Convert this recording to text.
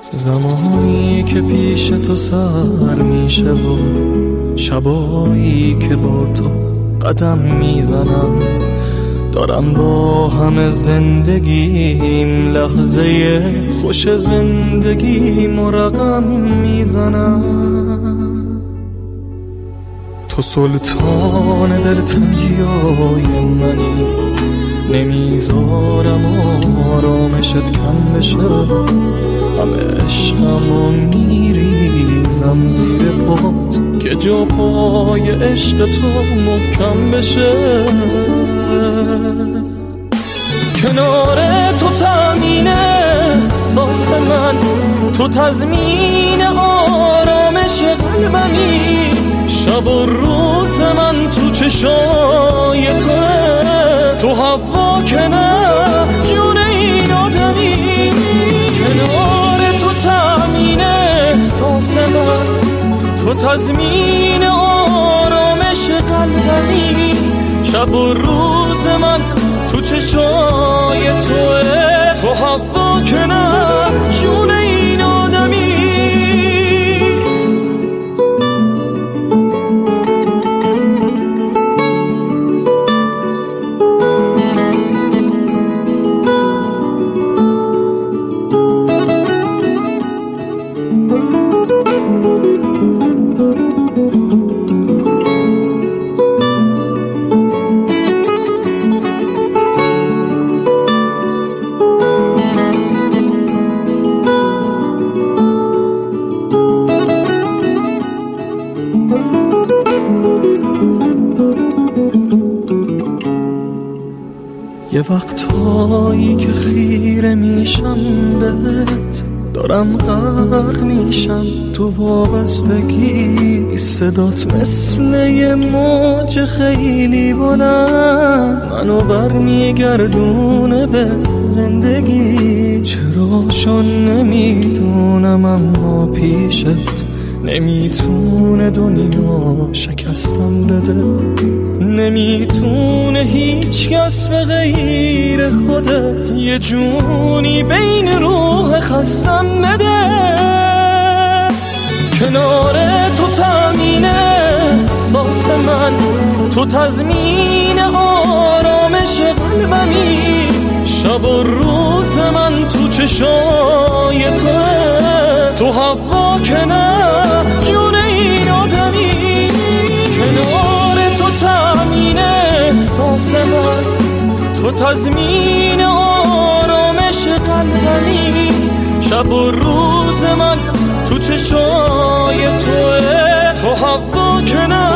زمانی که پیش تو سر میشه و شبایی که با تو قدم میزنم، دارم با همه زندگیم لحظه خوش زندگیم و رقم میزنم. تو سلطان دلتنگیای منی، نمیذارم آرامشت کم بشه، همه عشقمو میریزم زیر پات که جا پای عشق تو محکم بشه. کنار تو تأمین احساس من، تو تضمین آرامش قلبمی، شب و روز من تو چشای توه، تو هوا که نه جون این آدمی. کنار تو تأمین احساس من، تو تضمین آرامش قلبمی، شب و روز من تو چشای توه، تو هوا که نه جون این آدمی. یه وقتایی که خیره میشم بهت، دارم غرق میشم تو وابستگی، صدات مثل یه موج خیلی بلند منو برمیگردونه به زندگی. چرا شون نمیدونم اما پیشت نمیتونه دنیا شکستم بده، نمیتونه هیچ کس به غیر خودت یه جونی بین روح خستم بده. کنار تو تأمین احساس من، تو تضمین آرامش قلبمی، شب و روز من تو چشای توه، تو هوا که نه جون این آدمی. کنار تو تأمین احساس من، تو تضمین آرامش قلبمی، شب و روز من تو چشای توه، تو هوا که نه